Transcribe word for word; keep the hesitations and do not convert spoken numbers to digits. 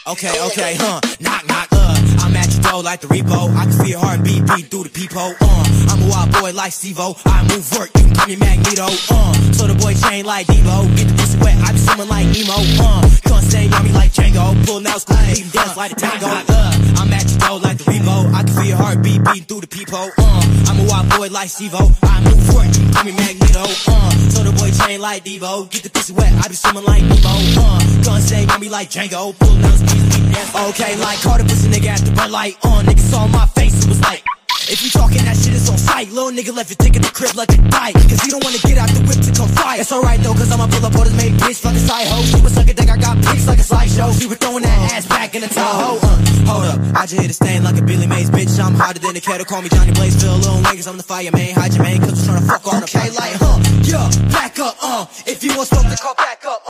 Okay, okay, huh, knock, knock, uh I'm at your door like the repo. I can feel your heartbeat beat through the peephole, uh I'm a wild boy like Steve-O. I move work, you can call me Magneto, uh So the boy chain like Devo. Get the pussy wet, I be swimming like Nemo, uh Can't stay on me like Django. Pull out school, leave dance like a tango, uh I'm at your door like the repo. I can feel your heartbeat beat through the peephole, uh I'm a wild boy like Steve-O. I move work, you can call me Magneto, uh So the boy chain like Devo. Get the pussy wet, I be swimming like Nemo, uh Can't stay on me like Django. Pull out school, leave dance. Okay, like caught a pussy nigga at the red light, uh Nigga saw my face, it was like, if you talking that shit, it's on sight. Little nigga left your dick in the crib like a bite, cause he don't wanna get out the whip to come fight. It's alright though, cause I'ma pull up on his main bitch like a side hoe. She was sucking dick, I got pics like a slideshow. She was throwing that ass back in the Tahoe, uh Hold up, I just hit a stain like a Billy Mays, bitch. I'm hotter than the kettle, call me Johnny Blaze. Feel little niggas, I'm the fireman. Hide your man, cause I'm tryna fuck all the okay, like, huh, yeah, back up, uh If you want smoke, then call back up.